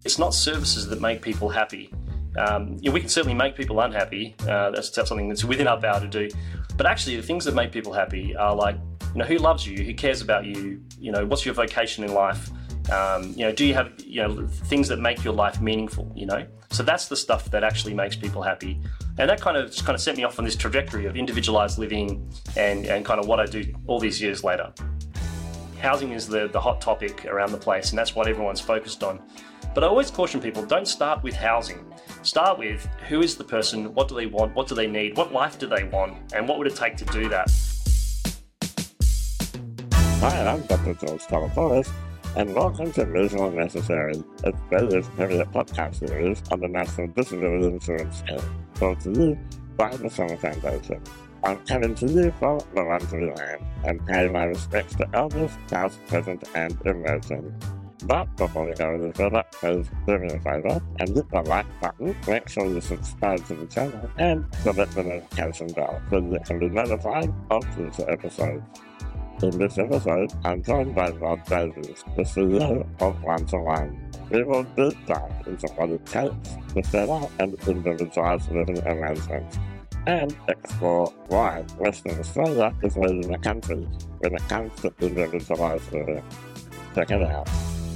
It's not services that make people happy. We can certainly make people unhappy. That's something that's within our power to do. But actually, the things that make people happy are like, who loves you, who cares about you, what's your vocation in life, do you have, things that make your life meaningful, So that's the stuff that actually makes people happy. And that kind of set me off on this trajectory of individualized living and kind of what I do all these years later. Housing is the hot topic around the place, and that's what everyone's focused on. But I always caution people, don't start with housing. Start with who is the person, what do they want, what do they need, what life do they want, and what would it take to do that? Hi, I'm Dr. George Talaporis, and welcome to Reasonable and Necessary, Australia's premier podcast series on the National Disability Insurance Scheme, brought to you by the Summer Foundation. I'm coming to you from the Wurundjeri land and pay my respects to elders, past, present, and emerging. But before we go any further, please do me a favour and hit the like button, make sure you subscribe to the channel, and select the notification bell so you can be notified of future episodes. In this episode, I'm joined by Rod Davies, the CEO of One to One. We will deep dive into what it takes to set up an individualised living arrangement and explore why Western Australia is leading the country when it comes to individualised living. Check it out.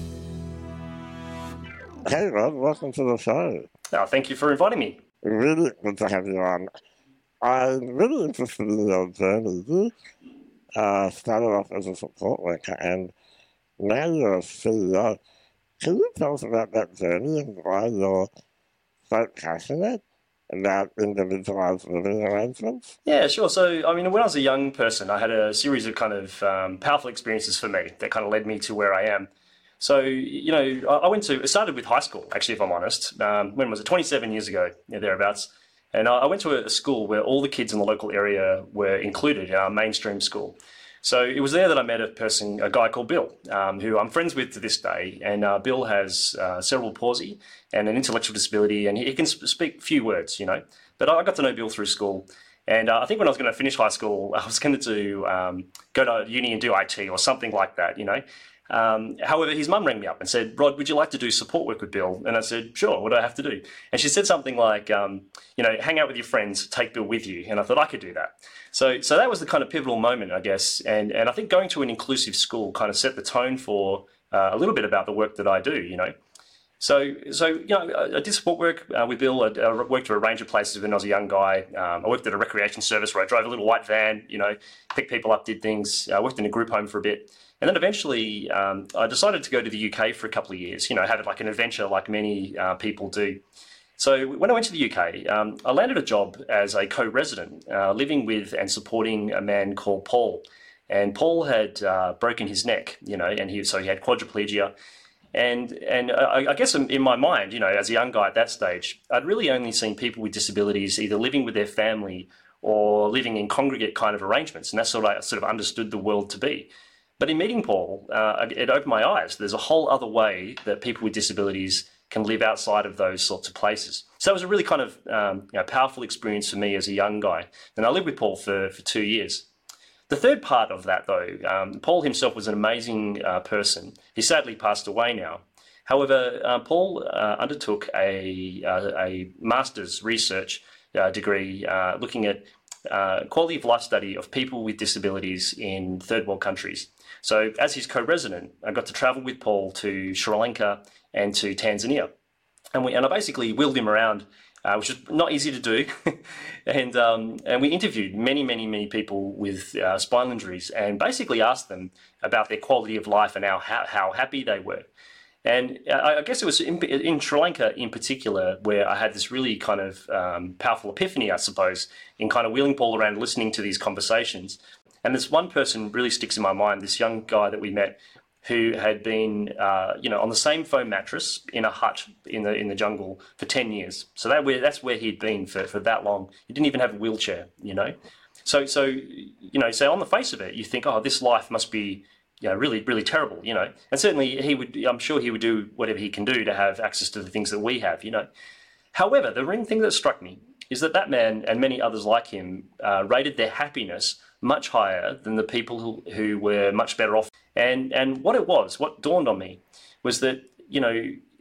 Hey Rod, welcome to the show. Thank you for inviting me. Really good to have you on. I'm really interested in your journey. You started off as a support worker and now you're a CEO. Can you tell us about that journey and why you're so passionate about individualised living arrangements? Yeah, sure. So, when I was a young person, I had a series of kind of powerful experiences for me that kind of led me to where I am. So, it started with high school, actually, if I'm honest. When was it? 27 years ago, thereabouts. And I went to a school where all the kids in the local area were included in our mainstream school. So it was there that I met a guy called Bill, who I'm friends with to this day. And Bill has cerebral palsy and an intellectual disability, and he can speak few words, But I got to know Bill through school. And I think when I was going to finish high school, I was going to go to uni and do IT or something like that, However, his mum rang me up and said, Rod, would you like to do support work with Bill? And I said, sure, what do I have to do? And she said something like, hang out with your friends, take Bill with you. And I thought I could do that. So that was the kind of pivotal moment, I guess. And I think going to an inclusive school kind of set the tone for a little bit about the work that I do, So I did support work with Bill. I worked at a range of places when I was a young guy. I worked at a recreation service where I drove a little white van, picked people up, did things. I worked in a group home for a bit. And then eventually I decided to go to the UK for a couple of years, have it like an adventure like many people do. So when I went to the UK, I landed a job as a co-resident, living with and supporting a man called Paul. And Paul had broken his neck, and he had quadriplegia. And I guess in my mind, as a young guy at that stage, I'd really only seen people with disabilities either living with their family or living in congregate kind of arrangements. And that's what I sort of understood the world to be. But in meeting Paul, it opened my eyes. There's a whole other way that people with disabilities can live outside of those sorts of places. So it was a really kind of powerful experience for me as a young guy. And I lived with Paul for 2 years. The third part of that, though, Paul himself was an amazing person. He sadly passed away now. However, Paul undertook a master's research degree looking at quality of life study of people with disabilities in third world countries. So as his co-resident, I got to travel with Paul to Sri Lanka and to Tanzania. And I basically wheeled him around, which is not easy to do. and we interviewed many people with spinal injuries and basically asked them about their quality of life and how happy they were. And I guess it was in Sri Lanka in particular where I had this really kind of powerful epiphany, I suppose, in kind of wheeling Paul around listening to these conversations. And this one person really sticks in my mind, this young guy that we met who had been, on the same foam mattress in a hut in the jungle for 10 years. So that's where he'd been for that long. He didn't even have a wheelchair, So on the face of it, you think, oh, this life must be really, really terrible, And certainly I'm sure he would do whatever he can do to have access to the things that we have, However, the ring thing that struck me is that man and many others like him rated their happiness much higher than the people who were much better off. And what dawned on me was that,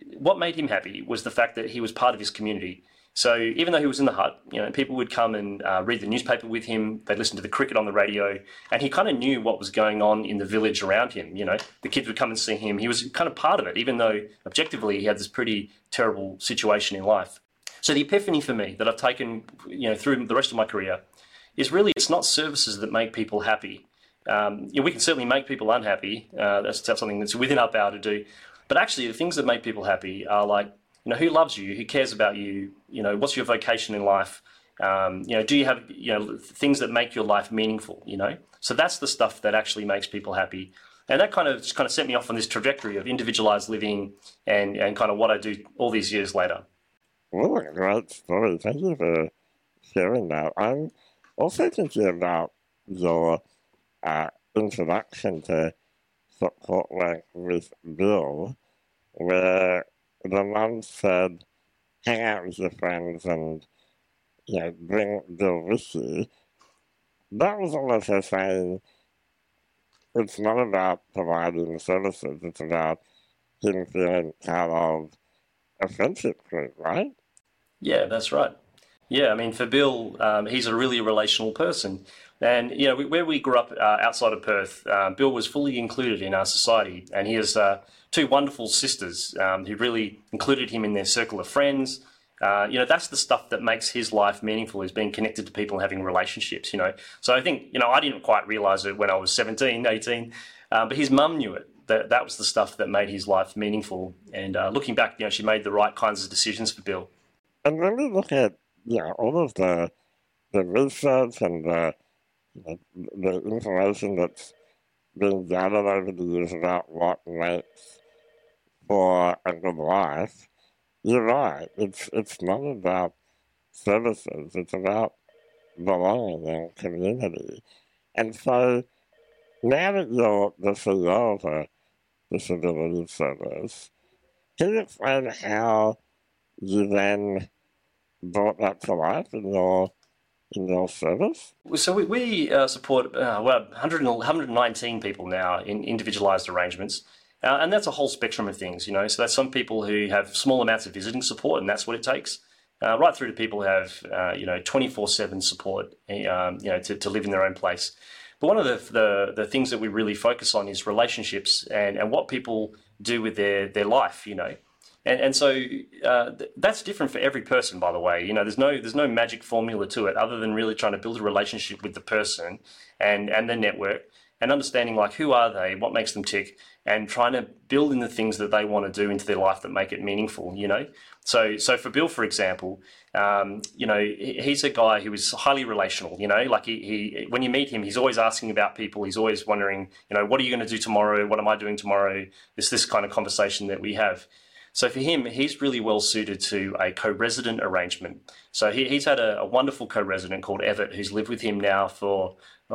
what made him happy was the fact that he was part of his community. So even though he was in the hut, people would come and read the newspaper with him. They'd listen to the cricket on the radio, and he kind of knew what was going on in the village around him. The kids would come and see him. He was kind of part of it, even though objectively he had this pretty terrible situation in life. So the epiphany for me that I've taken, through the rest of my career is really it's not services that make people happy. We can certainly make people unhappy. That's something that's within our power to do. But actually, the things that make people happy are like, who loves you, who cares about you, what's your vocation in life, do you have, things that make your life meaningful, So that's the stuff that actually makes people happy. And that kind of set me off on this trajectory of individualized living and kind of what I do all these years later. What a great story. Thank you for sharing that. I'm also thinking about your introduction to support work with Bill, where the mum said, hang out with your friends and, bring Bill with you. That was almost her saying, it's not about providing services, it's about him feeling part of a friendship group, right? Yeah, that's right. Yeah, I mean, for Bill, he's a really relational person. And, where we grew up outside of Perth, Bill was fully included in our society. And he has two wonderful sisters who really included him in their circle of friends. That's the stuff that makes his life meaningful, is being connected to people and having relationships, So I think, I didn't quite realise it when I was 17, 18, but his mum knew it. That was the stuff that made his life meaningful. And looking back, she made the right kinds of decisions for Bill. And when we look at, all of the research and the information that's been gathered over the years about what makes for a good life, you're right. It's not about services. It's about belonging and community. And so now that you're the CEO of a disability service, can you explain how you then brought that to life in your service? So we support 119 people now in individualised arrangements. And that's a whole spectrum of things, So that's some people who have small amounts of visiting support, and that's what it takes, right through to people who have, 24/7 support, to live in their own place. But one of the things that we really focus on is relationships and what people do with their life, And so that's different for every person, by the way. There's no magic formula to it other than really trying to build a relationship with the person and the network and understanding like who are they, what makes them tick, and trying to build in the things that they want to do into their life that make it meaningful, So for Bill, for example, he's a guy who is highly relational, like he when you meet him, he's always asking about people. He's always wondering, what are you going to do tomorrow? What am I doing tomorrow? It's this kind of conversation that we have. So for him, he's really well suited to a co-resident arrangement. So he's had a wonderful co-resident called Everett who's lived with him now for,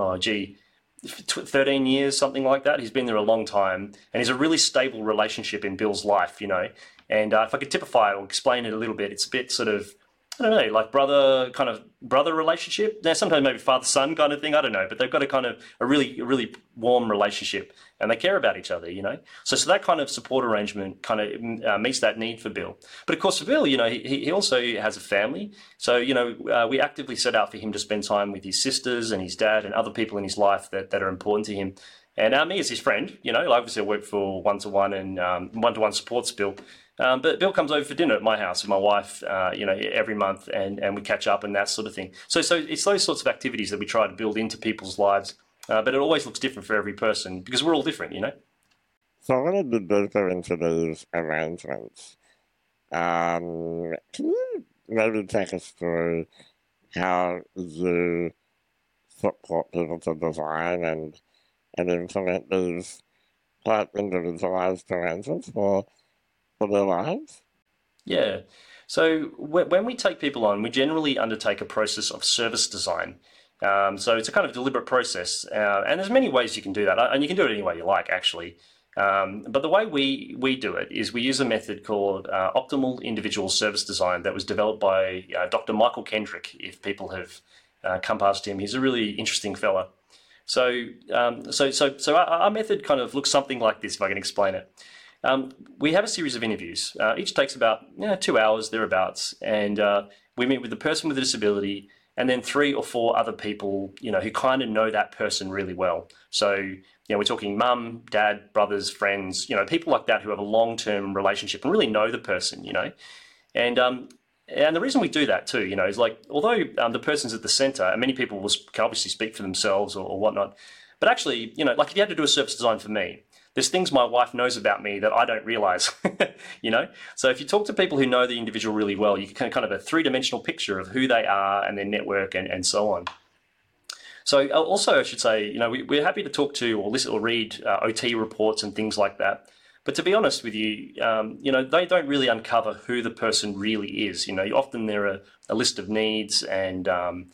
13 years, something like that. He's been there a long time, and he's a really stable relationship in Bill's life, And if I could typify or explain it a little bit, it's a bit sort of, I don't know, like brother relationship. Now, sometimes maybe father-son kind of thing, I don't know, but they've got a really warm relationship, and they care about each other, So that kind of support arrangement kind of meets that need for Bill. But of course, for Bill, he also has a family. So, we actively set out for him to spend time with his sisters and his dad and other people in his life that are important to him. And me as his friend, obviously I work for one-to-one and one-to-one supports Bill. But Bill comes over for dinner at my house with my wife, every month, and we catch up and that sort of thing. So it's those sorts of activities that we try to build into people's lives, but it always looks different for every person because we're all different, So I want to dig deeper into these arrangements. Can you maybe take us through how you support people to design and implement these quite individualized arrangements for their lives? Yeah. So when we take people on, we generally undertake a process of service design. So it's a kind of deliberate process, and there's many ways you can do that, and you can do it any way you like, actually. But the way we do it is we use a method called optimal individual service design that was developed by Dr. Michael Kendrick. If people have come past him, he's a really interesting fella. So our method kind of looks something like this, if I can explain it. We have a series of interviews. Each takes about 2 hours, thereabouts, and we meet with the person with a disability and then 3 or 4 other people, who kind of know that person really well. So, we're talking mum, dad, brothers, friends, people like that who have a long-term relationship and really know the person, And the reason we do that too, is like, although the person's at the centre, and many people can obviously speak for themselves or whatnot, but actually, like if you had to do a service design for me, there's things my wife knows about me that I don't realise, So if you talk to people who know the individual really well, you can kind of a 3-dimensional picture of who they are and their network and so on. So also, I should say, we're happy to talk to or listen or read OT reports and things like that. But to be honest with you, they don't really uncover who the person really is. Often there are a list of needs and,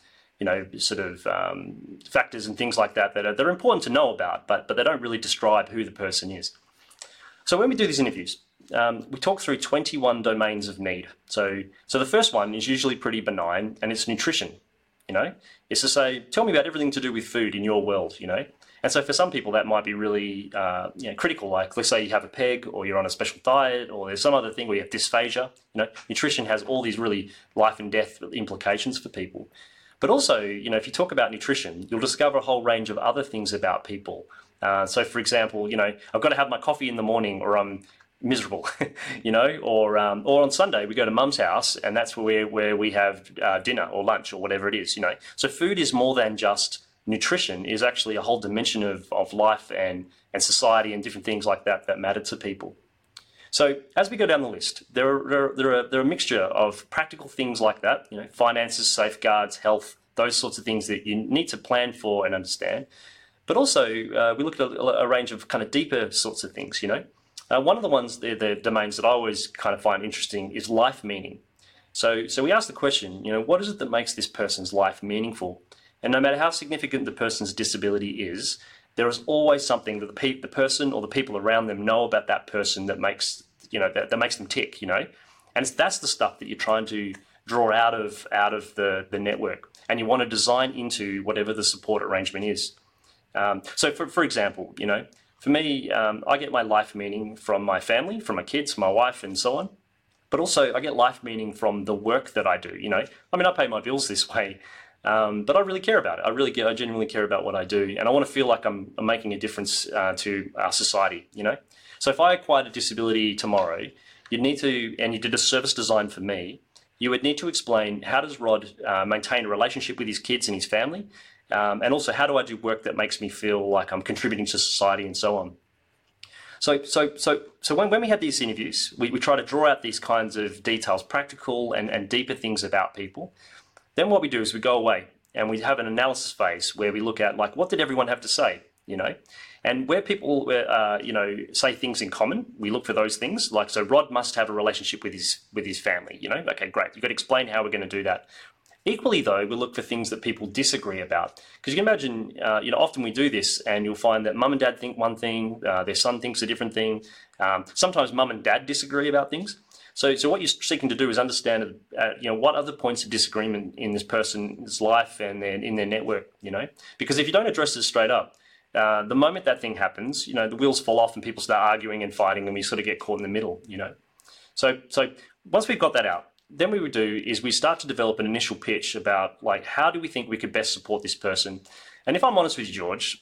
factors and things like that that are important to know about, but they don't really describe who the person is. So when we do these interviews, we talk through 21 domains of need. So the first one is usually pretty benign, and it's nutrition. It's to say, tell me about everything to do with food in your world. And so for some people that might be really critical, like let's say you have a PEG or you're on a special diet or there's some other thing where you have dysphagia. Nutrition has all these really life and death implications for people. But also, if you talk about nutrition, you'll discover a whole range of other things about people. So for example, I've got to have my coffee in the morning or I'm miserable, or on Sunday we go to mum's house and that's where we have dinner or lunch or whatever it is, So food is more than just nutrition, is actually a whole dimension of life and society and different things like that matter to people. So as we go down the list, there are a mixture of practical things like that, finances, safeguards, health, those sorts of things that you need to plan for and understand. But also we look at a range of kind of deeper sorts of things, One of the ones, the domains that I always kind of find interesting is life meaning. So we ask the question, what is it that makes this person's life meaningful? And no matter how significant the person's disability is, there is always something that the person or the people around them know about that person that makes that makes them tick, And that's the stuff that you're trying to draw out of the network, and you want to design into whatever the support arrangement is. So for example, for me, I get my life meaning from my family, from my kids, my wife, and so on. But also, I get life meaning from the work that I do. I pay my bills this way. But I really care about it. I genuinely care about what I do, and I want to feel like I'm making a difference to our society. So if I acquired a disability tomorrow, and you did a service design for me, you would need to explain how does Rod maintain a relationship with his kids and his family, and also how do I do work that makes me feel like I'm contributing to society and so on. So when we have these interviews, we try to draw out these kinds of details, practical and deeper things about people. Then what we do is we go away and we have an analysis phase where we look at like, what did everyone have to say, And where people, say things in common, we look for those things. Like, so Rod must have a relationship with his family, Okay, great. You've got to explain how we're going to do that. Equally, though, we look for things that people disagree about. Because you can imagine, often we do this and you'll find that mum and dad think one thing, their son thinks a different thing. Sometimes mum and dad disagree about things. So what you're seeking to do is understand, what are the points of disagreement in this person's life and in their network, Because if you don't address this straight up, the moment that thing happens, the wheels fall off and people start arguing and fighting and we sort of get caught in the middle, So once we've got that out, then what we would do is we start to develop an initial pitch about like, how do we think we could best support this person? And if I'm honest with you, George,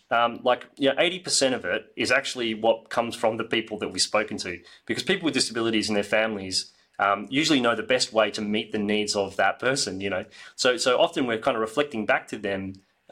80% of it is actually what comes from the people that we've spoken to, because people with disabilities and their families usually know the best way to meet the needs of that person, So often we're kind of reflecting back to them,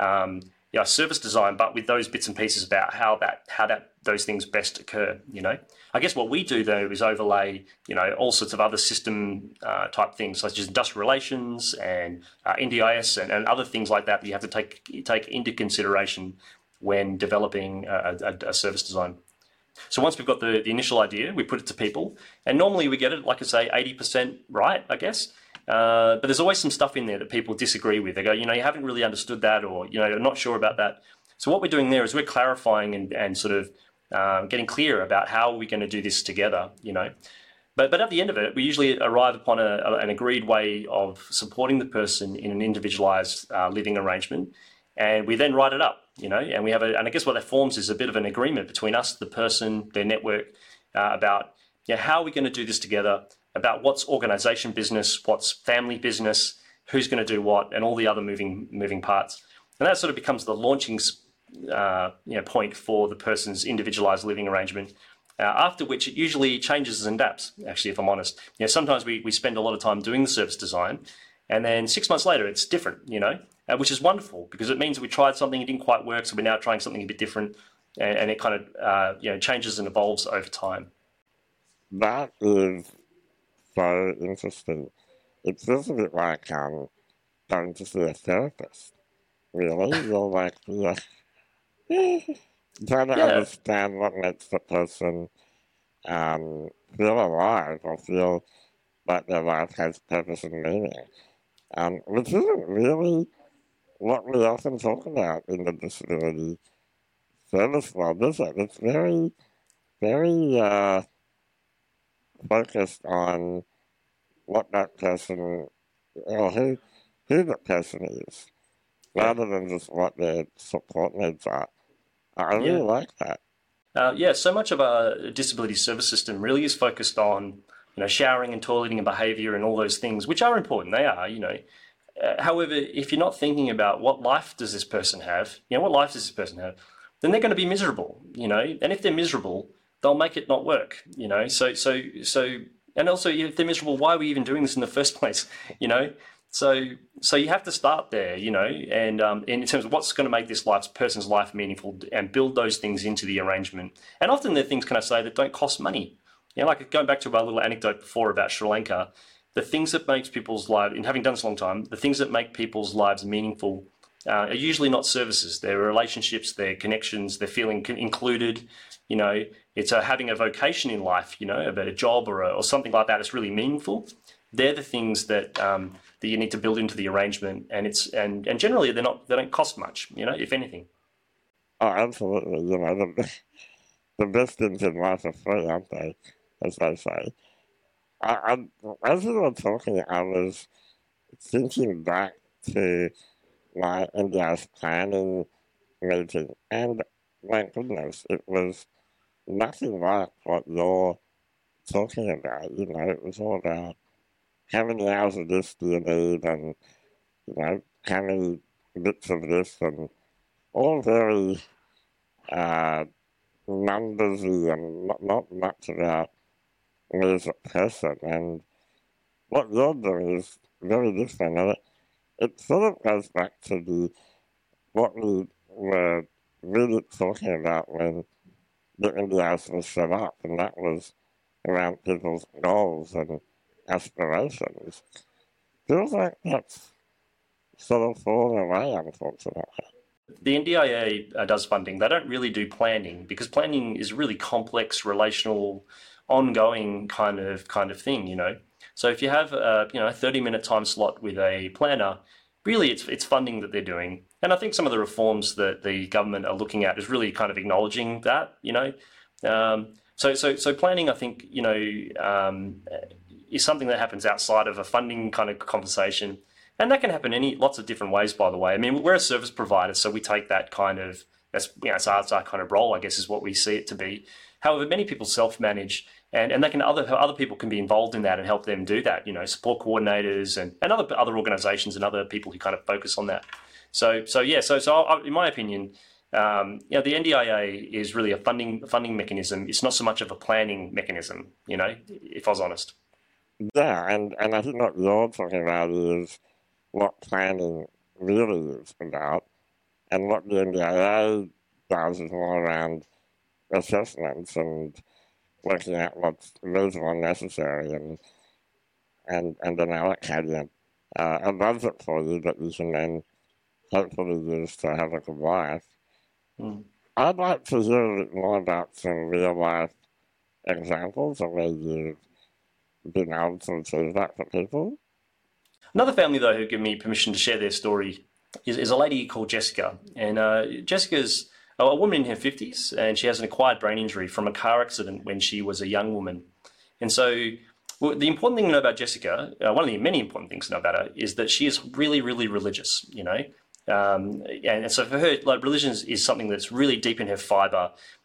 service design, but with those bits and pieces about how those things best occur, I guess what we do though is overlay, all sorts of other system type things such as industrial relations and NDIS and other things like that you have to take into consideration when developing a service design. So once we've got the initial idea, we put it to people, and normally we get it, like I say, 80% right, I guess. But there's always some stuff in there that people disagree with. They go, you haven't really understood that, or, you're not sure about that. So what we're doing there is we're clarifying and sort of getting clear about how we're going to do this together, But at the end of it, we usually arrive upon an agreed way of supporting the person in an individualized living arrangement. And we then write it up, and we have and I guess what that forms is a bit of an agreement between us, the person, their network, about how are we going to do this together, about what's organisation business, what's family business, who's going to do what, and all the other moving parts. And that sort of becomes the launching point for the person's individualised living arrangement. After which it usually changes and adapts, actually, if I'm honest. Sometimes we spend a lot of time doing the service design, and then 6 months later it's different, which is wonderful because it means that we tried something, it didn't quite work, so we're now trying something a bit different, and it kind of changes and evolves over time. That is so interesting. It feels a bit like going to see a therapist, really. You're like, trying to understand what makes the person feel alive or feel like their life has purpose and meaning, which isn't really what we often talk about in the disability service world, is it? It's very, very focused on what that person, or who that person is, rather than just what their support needs are. I really like that. So much of our disability service system really is focused on, showering and toileting and behaviour and all those things, which are important. They are, However, if you're not thinking about what life does this person have, then they're going to be miserable, And if they're miserable, they'll make it not work, So, and also, if they're miserable, why are we even doing this in the first place, So you have to start there, and in terms of what's going to make this person's life meaningful, and build those things into the arrangement. And often they're things, can I say, that don't cost money. Like going back to our little anecdote before about Sri Lanka, the things that makes people's lives, and having done this a long time, the things that make people's lives meaningful are usually not services. They're relationships, they're connections, they're feeling included. It's having a vocation in life, about a job or something like that. It's really meaningful. They're the things that that you need to build into the arrangement, and generally they don't cost much, if anything. Oh, absolutely. The best things in life are free, aren't they? As they say. As you were talking, I was thinking back to my NDIS planning meeting, and my goodness, it was nothing like what you're talking about. It was all about how many hours of this do you need, and how many bits of this, and all very numbersy and not much about me as a person. And what you're doing is very different, and it sort of goes back to what we were really talking about when the NDIS was set up, and that was around people's goals and aspirations. Feels like that's sort of fallen away, unfortunately. The NDIA does funding. They don't really do planning, because planning is really complex, relational, ongoing kind of thing, So if you have a 30-minute time slot with a planner, really it's funding that they're doing. And I think some of the reforms that the government are looking at is really kind of acknowledging that, So planning, I think, is something that happens outside of a funding kind of conversation. And that can happen lots of different ways, by the way. I mean, we're a service provider, so we take that kind of, it's our kind of role, I guess, is what we see it to be. However, many people self-manage, and other people can be involved in that and help them do that, support coordinators and other organisations and other people who kind of focus on that. So in my opinion, the NDIA is really a funding mechanism. It's not so much of a planning mechanism, if I was honest. Yeah, and I think what you're talking about is what planning really is about, and what the NDIA does is more around assessments and working out what's reasonable and necessary, and then allocating a budget for you that you can then hopefully use to have a good life. I'd like to hear a bit more about some real-life examples of where you've been able to achieve that for people. Another family, though, who gave me permission to share their story is a lady called Jessica. And Jessica's a woman in her 50s, and she has an acquired brain injury from a car accident when she was a young woman. And so the important thing to know about Jessica, one of the many important things to know about her, is that she is really, really religious, And so for her, religion is something that's really deep in her fibre.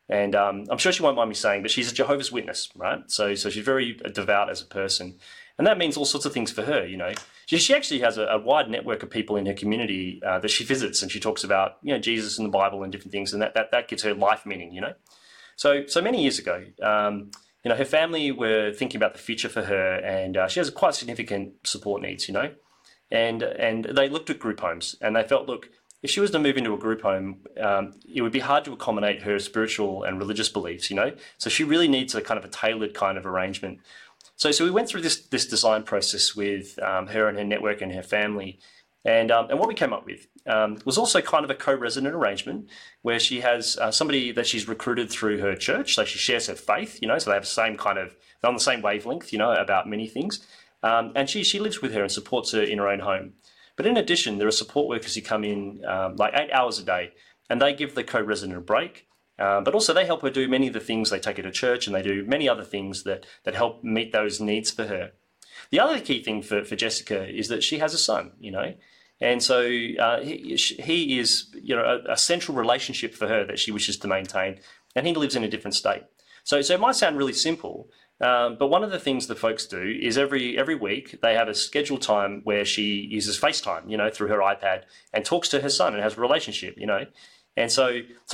And I'm sure she won't mind me saying, but she's a Jehovah's Witness, right? So she's very devout as a person. And that means all sorts of things for her, you know. She actually has a wide network of people in her community that she visits, and she talks about, you know, Jesus and the Bible and different things, and that gives her life meaning, you know. So many years ago, you know, her family were thinking about the future for her, and she has quite significant support needs, you know. And they looked at group homes, and they felt, look, if she was to move into a group home, it would be hard to accommodate her spiritual and religious beliefs, you know. So she really needs a kind of a tailored kind of arrangement. So we went through this design process with her and her network and her family, and what we came up with was also kind of a co-resident arrangement where she has somebody that she's recruited through her church, so she shares her faith, you know, so they have the same kind of, they're on the same wavelength, you know, about many things, and she lives with her and supports her in her own home. But in addition, there are support workers who come in like 8 hours a day, and they give the co-resident a break. But also they help her do many of the things. They take her to church, and they do many other things that help meet those needs for her. The other key thing for Jessica is that she has a son, you know, and so he is, you know, a central relationship for her that she wishes to maintain, and he lives in a different state. So it might sound really simple, but one of the things the folks do is every week they have a scheduled time where she uses FaceTime, you know, through her iPad and talks to her son and has a relationship, you know. And so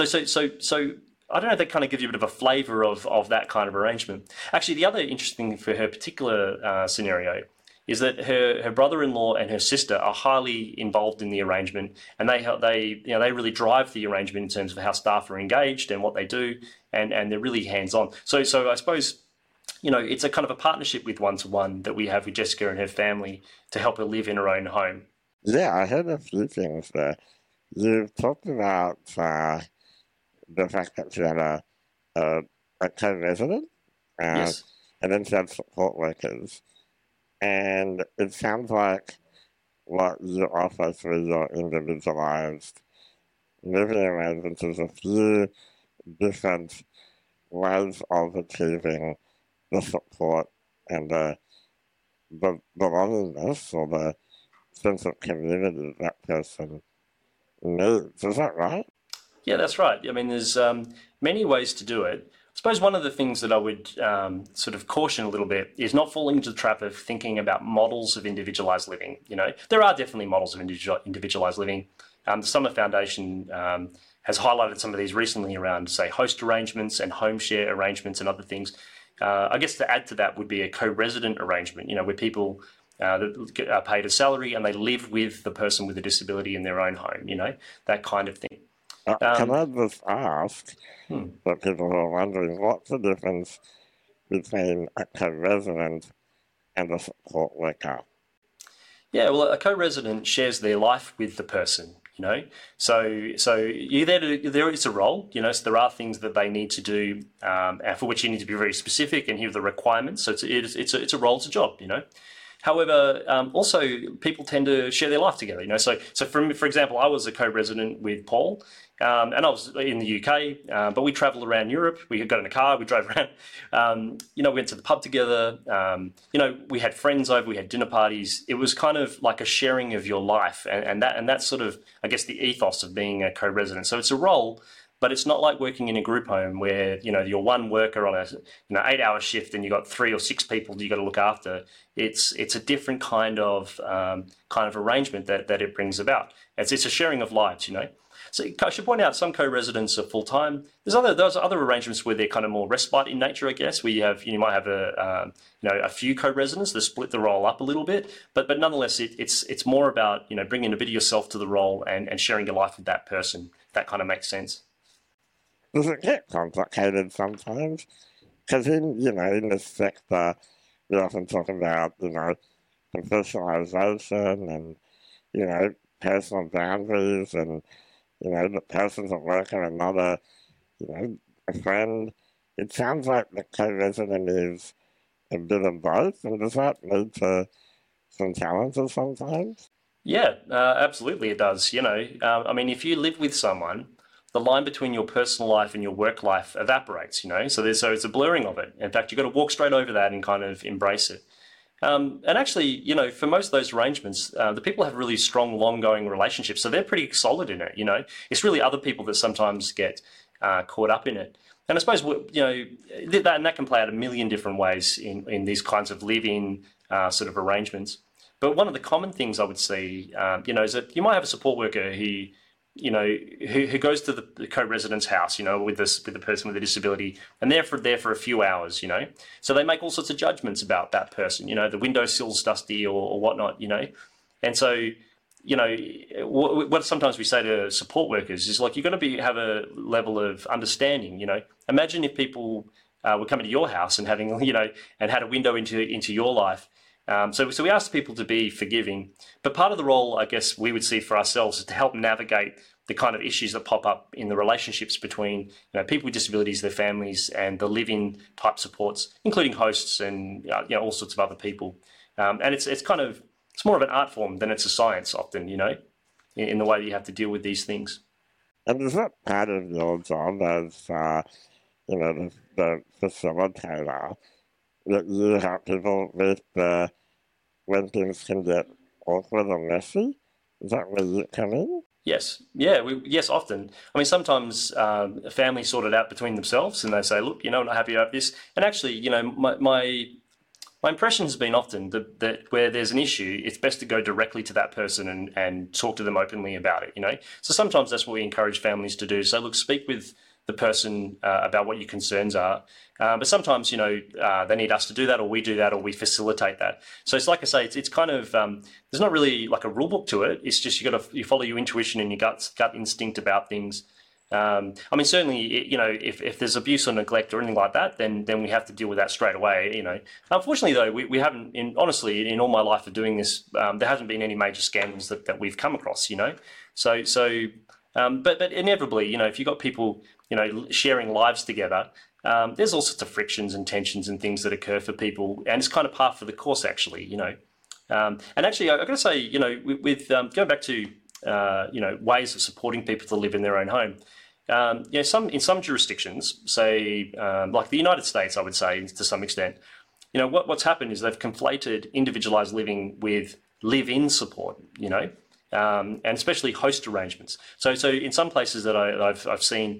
I don't know, that kind of gives you a bit of a flavour of that kind of arrangement. Actually, the other interesting thing for her particular scenario is that her brother-in-law and her sister are highly involved in the arrangement, and they really drive the arrangement in terms of how staff are engaged and what they do, and they're really hands-on. So I suppose, you know, it's a kind of a partnership with one-to-one that we have with Jessica and her family to help her live in her own home. Yeah, I heard a few things there. You've talked about the fact that she had a co-resident, Yes. and then she had support workers. And it sounds like what you offer through your individualized living arrangements is a few different ways of achieving the support and the belongingness or the sense of community that person needs. Is that right? Yeah, that's right. I mean, there's many ways to do it. I suppose one of the things that I would sort of caution a little bit is not falling into the trap of thinking about models of individualized living. You know, there are definitely models of individualized living. The Summer Foundation has highlighted some of these recently around, say, host arrangements and home share arrangements and other things. I guess to add to that would be a co-resident arrangement, you know, where people that are paid a salary and they live with the person with a disability in their own home, you know, that kind of thing. Can I just ask, for people who are wondering, what's the difference between a co-resident and a support worker? Yeah, well, a co-resident shares their life with the person, you know. So you there is a role, you know. So there are things that they need to do, for which you need to be very specific and here are the requirements. So it's a role, it's a job, you know. However, also people tend to share their life together, you know. So for example, I was a co-resident with Paul, and I was in the UK, but we travelled around Europe. We got in a car, we drove around. You know, we went to the pub together. You know, we had friends over, we had dinner parties. It was kind of like a sharing of your life, and that's sort of, I guess, the ethos of being a co-resident. So it's a role. But it's not like working in a group home where, you know, you're one worker on a 8-hour shift and you've got 3 or 6 people you got to look after. It's a different kind of arrangement that it brings about. It's a sharing of lives, you know. So I should point out some co-residents are full-time. There's other arrangements where they're kind of more respite in nature, I guess, where you might have a few co-residents that split the role up a little bit, but nonetheless it's more about, you know, bringing a bit of yourself to the role and sharing your life with that person. That kind of makes sense. Does it get complicated sometimes? Because in this sector, we often talk about, you know, professionalization and, you know, personal boundaries and, you know, the person's a worker and not a friend. It sounds like the co-resident is a bit of both, and does that lead to some challenges sometimes? Yeah, absolutely it does. You know, I mean, if you live with someone, the line between your personal life and your work life evaporates, you know, so it's a blurring of it. In fact, you've got to walk straight over that and kind of embrace it. And actually, you know, for most of those arrangements, the people have really strong, long-going relationships, so they're pretty solid in it, you know. It's really other people that sometimes get caught up in it. And I suppose, that can play out a million different ways in these kinds of live-in sort of arrangements. But one of the common things I would see, is that you might have a support worker who goes to the co-resident's house, with the person with a disability, and they're there for a few hours, So they make all sorts of judgments about that person, the windowsill's dusty or whatnot, And so, what sometimes we say to support workers is like, you're going to have a level of understanding, Imagine if people were coming to your house and having, and had a window into your life. So we ask people to be forgiving, but part of the role, I guess, we would see for ourselves is to help navigate the kind of issues that pop up in the relationships between people with disabilities, their families, and the live-in type supports, including hosts and all sorts of other people. And it's more of an art form than it's a science often, in the way that you have to deal with these things. And is that part of your job as, the facilitator, that you help people with when things can get awkward or messy? Is that where you come in? Yes. Yeah. Yes, often. I mean, sometimes families sort it out between themselves and they say, look, we're not happy about this. And actually, my impression has been often that where there's an issue, it's best to go directly to that person and talk to them openly about it, So sometimes that's what we encourage families to do. So look, speak with the person about what your concerns are. But sometimes, they need us to do that, or we do that, or we facilitate that. So it's like I say, it's kind of, there's not really like a rule book to it. It's just you follow your intuition and your gut instinct about things. I mean, certainly, if there's abuse or neglect or anything like that, then we have to deal with that straight away, Unfortunately, though, we haven't, honestly, in all my life of doing this, there hasn't been any major scandals that we've come across, But inevitably, if you've got people, sharing lives together, there's all sorts of frictions and tensions and things that occur for people, and it's kind of par for the course, actually, And actually, I've got to say, with going back to, ways of supporting people to live in their own home, in some jurisdictions, say like the United States, I would say to some extent, what's happened is they've conflated individualized living with live-in support, and especially host arrangements. So in some places that I've seen,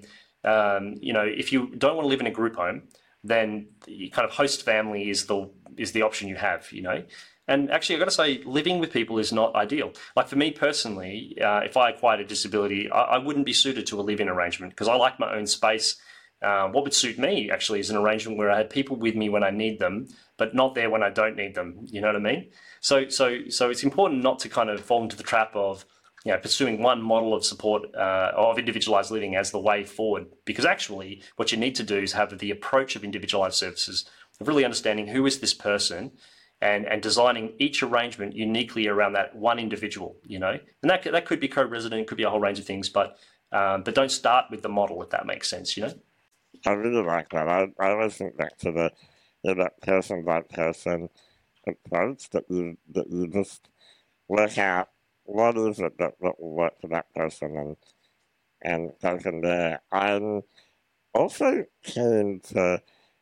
if you don't want to live in a group home, then the kind of host family is the option you have, And actually, I've got to say, living with people is not ideal. Like for me personally, if I acquired a disability, I wouldn't be suited to a live-in arrangement because I like my own space. What would suit me actually is an arrangement where I had people with me when I need them, but not there when I don't need them. You know what I mean? So it's important not to kind of fall into the trap of pursuing one model of support of individualized living as the way forward, because actually what you need to do is have the approach of individualized services, of really understanding who is this person and designing each arrangement uniquely around that one individual, And that could be co-resident, it could be a whole range of things, but don't start with the model, if that makes sense, I really like that. I always think back to that person by person approach that you just work out what is it that will work for that person and go from there. I'm also keen to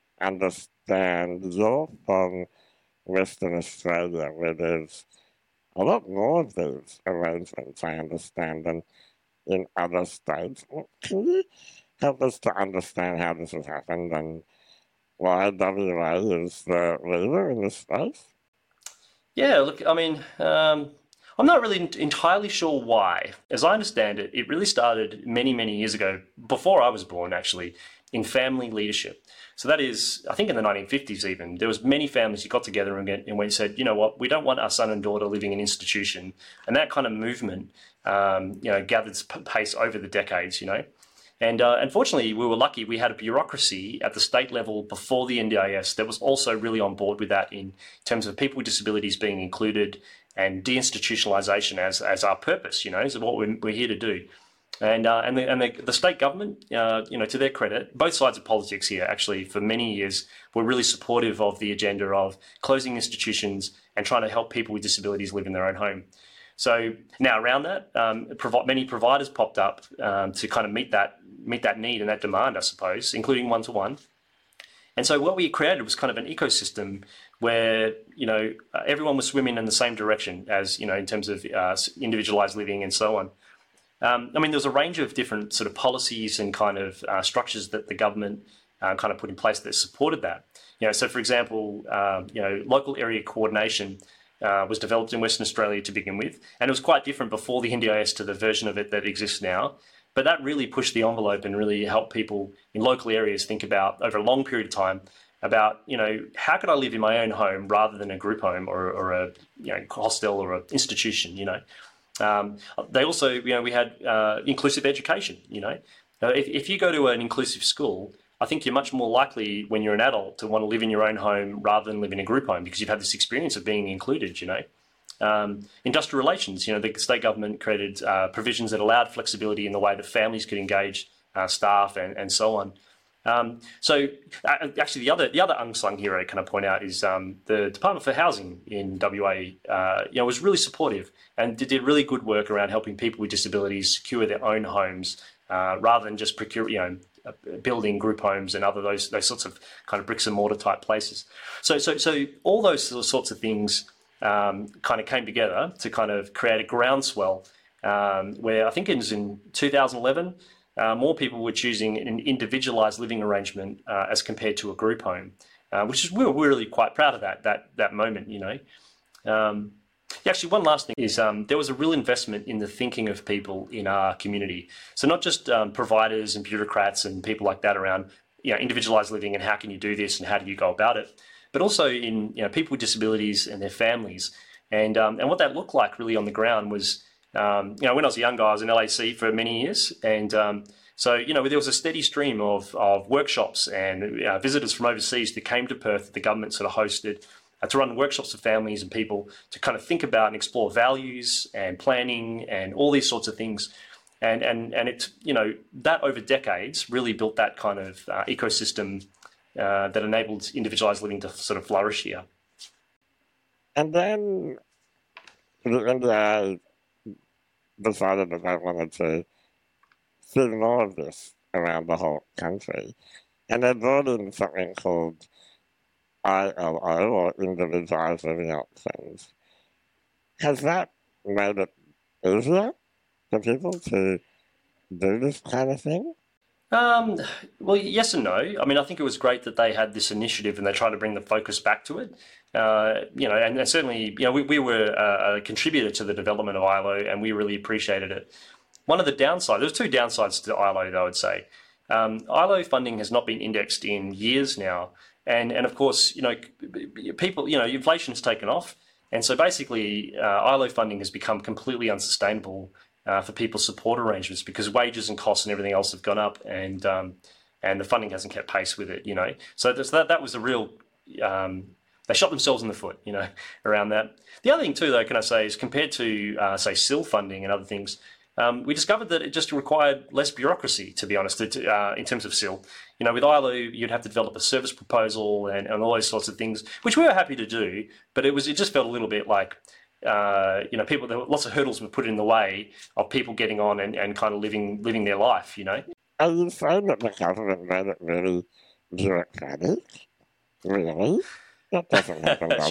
understand you're from Western Australia, where there's a lot more of these arrangements, I understand, than in other states. Can you help us to understand how this has happened and why WA is the leader in this space? Yeah, look, I mean, I'm not really entirely sure why. As I understand it, it really started many, many years ago, before I was born, actually, in family leadership. So that is, I think in the 1950s even, there was many families who got together and we said, you know what, we don't want our son and daughter living in an institution. And that kind of movement, gathered pace over the decades, And unfortunately, we were lucky. We had a bureaucracy at the state level before the NDIS that was also really on board with that in terms of people with disabilities being included and deinstitutionalisation as our purpose, is what we're here to do. And the state government, to their credit, both sides of politics here actually for many years were really supportive of the agenda of closing institutions and trying to help people with disabilities live in their own home. So now around that, many providers popped up to kind of meet that need and that demand, I suppose, including one-to-one. And so what we created was kind of an ecosystem where, everyone was swimming in the same direction as, in terms of individualized living and so on. I mean, there was a range of different sort of policies and kind of structures that the government kind of put in place that supported that. So for example, local area coordination was developed in Western Australia to begin with, and it was quite different before the NDIS to the version of it that exists now. But that really pushed the envelope and really helped people in local areas think about, over a long period of time, about, how could I live in my own home rather than a group home or a hostel or an institution, They also, we had inclusive education, If you go to an inclusive school, I think you're much more likely when you're an adult to want to live in your own home rather than live in a group home because you've had this experience of being included, Industrial relations, the state government created provisions that allowed flexibility in the way that families could engage staff and so on. Actually, the other unsung hero can I point out is the Department for Housing in WA. Was really supportive and did really good work around helping people with disabilities secure their own homes rather than just procure, building group homes and other those sorts of kind of bricks and mortar type places. So all those sorts of things kind of came together to kind of create a groundswell where I think it was in 2011. More people were choosing an individualised living arrangement as compared to a group home, which is we were really quite proud of that moment. Actually, one last thing is there was a real investment in the thinking of people in our community. So not just providers and bureaucrats and people like that around individualised living and how can you do this and how do you go about it, but also in people with disabilities and their families. And what that looked like really on the ground was. When I was a young guy, I was in LAC for many years, and so there was a steady stream of workshops and visitors from overseas that came to Perth that the government sort of hosted to run workshops for families and people to kind of think about and explore values and planning and all these sorts of things, and it's that over decades really built that kind of ecosystem that enabled individualised living to sort of flourish here. And then decided that I wanted to see more of this around the whole country. And they brought in something called ILO, or Individualised Living Options. Has that made it easier for people to do this kind of thing? Well, yes and no. I mean, I think it was great that they had this initiative and they tried to bring the focus back to it. And certainly, we were a contributor to the development of ILO and we really appreciated it. One of the downsides, there's two downsides to ILO, though, I would say. ILO funding has not been indexed in years now. And of course, people, inflation has taken off. And so basically, ILO funding has become completely unsustainable for people's support arrangements because wages and costs and everything else have gone up and the funding hasn't kept pace with it, So that was a real, they shot themselves in the foot, around that. The other thing too, though, can I say, is compared to, say, SIL funding and other things, we discovered that it just required less bureaucracy, to be honest, in terms of SIL. With ILO, you'd have to develop a service proposal and all those sorts of things, which we were happy to do, but it just felt a little bit like, people, there were lots of hurdles were put in the way of people getting on and kind of living their life, Are you saying that the government made it really bureaucratic? Really? That doesn't happen, does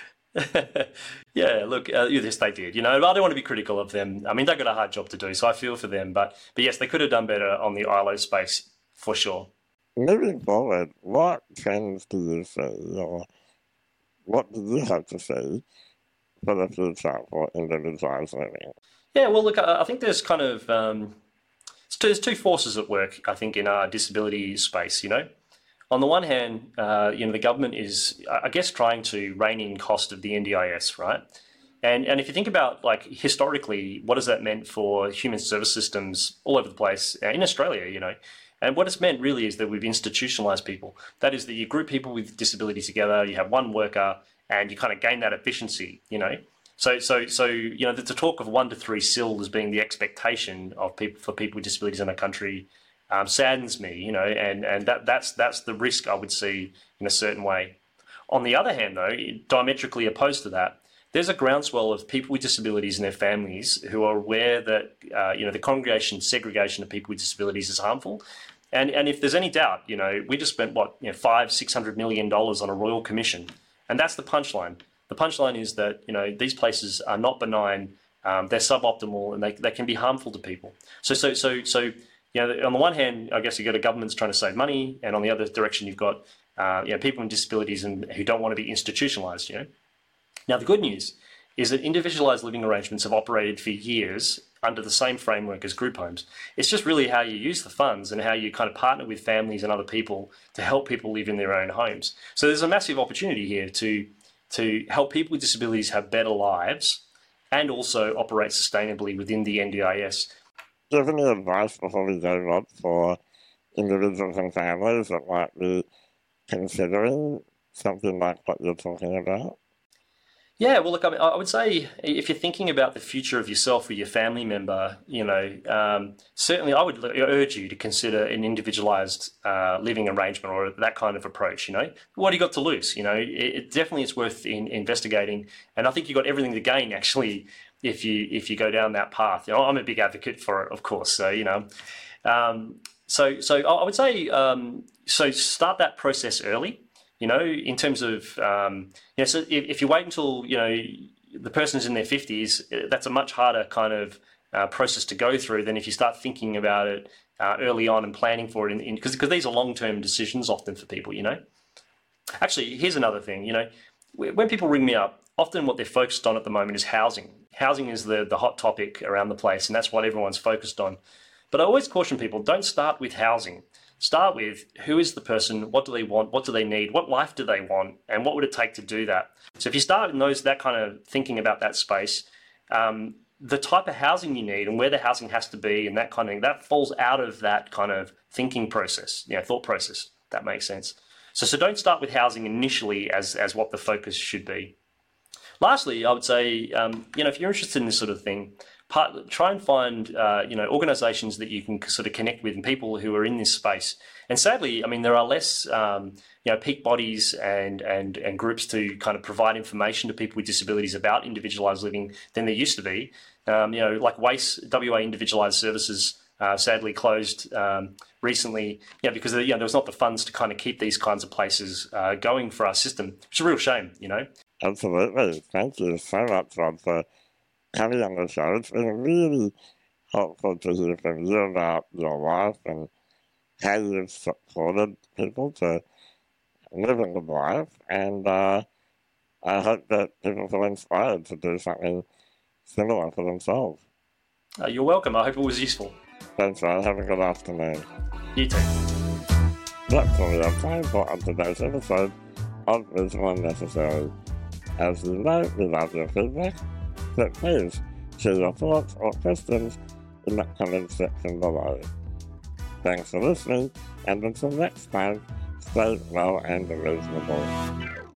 it? Yeah, look, yes, they did. I don't want to be critical of them. I mean, they've got a hard job to do, so I feel for them. But yes, they could have done better on the ILO space, for sure. Moving forward, what trends do you see, or what do you have to see for the future for individualised living? Yeah, well, look, I think there's kind of there's two forces at work, I think, in our disability space, On the one hand, the government is, I guess, trying to rein in cost of the NDIS, right? And if you think about, like, historically, what has that meant for human service systems all over the place in Australia, And what it's meant really is that we've institutionalized people. That is that you group people with disabilities together, you have one worker, and you kind of gain that efficiency, So the talk of 1 to 3 SIL as being the expectation of people with disabilities in our country saddens me, and that's the risk I would see in a certain way. On the other hand, though, diametrically opposed to that, there's a groundswell of people with disabilities and their families who are aware that the congregation segregation of people with disabilities is harmful. And if there's any doubt, we just spent $500-600 million on a royal commission, and that's the punchline. The punchline is that these places are not benign they're suboptimal, and they can be harmful to people. So on the one hand, I guess you've got a government's trying to save money, and on the other direction, you've got people with disabilities and who don't want to be institutionalized. Now, the good news is that individualized living arrangements have operated for years under the same framework as group homes. It's just really how you use the funds and how you kind of partner with families and other people to help people live in their own homes. So there's a massive opportunity here to help people with disabilities have better lives and also operate sustainably within the NDIS. Do you have any advice before we go, Rob, for individuals and families that might be considering something like what you're talking about? Yeah, well, look, I would say if you're thinking about the future of yourself or your family member, certainly I would urge you to consider an individualized living arrangement or that kind of approach. What do you got to lose? It definitely is worth investigating, and I think you've got everything to gain actually if you go down that path. I'm a big advocate for it, of course. So so I would say so start that process early. In terms of, so if you wait until, the person's in their 50s, that's a much harder kind of process to go through than if you start thinking about it early on and planning for it, because these are long-term decisions often for people, Actually, here's another thing, when people ring me up, often what they're focused on at the moment is housing. Housing is the hot topic around the place, and that's what everyone's focused on. But I always caution people, don't start with housing. Start with who is the person, what do they want, what do they need, what life do they want, and what would it take to do that? So if you start in that kind of thinking about that space, the type of housing you need and where the housing has to be and that kind of thing, that falls out of that kind of thinking process, thought process, if that makes sense. So don't start with housing initially as what the focus should be. Lastly, I would say, if you're interested in this sort of thing, try and find, organisations that you can sort of connect with and people who are in this space. And sadly, there are less, peak bodies and groups to kind of provide information to people with disabilities about individualised living than there used to be. Like WAIS, WA Individualised Services, sadly closed recently, because there was not the funds to kind of keep these kinds of places going for our system, which is a real shame, Absolutely. Thank you so much, Rob, for coming on the show. It's been really helpful to hear from you about your life and how you've supported people to live a good life. And I hope that people feel inspired to do something similar for themselves. You're welcome. I hope it was useful. Thanks, man. Have a good afternoon. You too. That's all we have time for on today's episode of Visual Unnecessary. As you know, we love your feedback, so please share your thoughts or questions in the comment section below. Thanks for listening, and until next time, stay well and reasonable.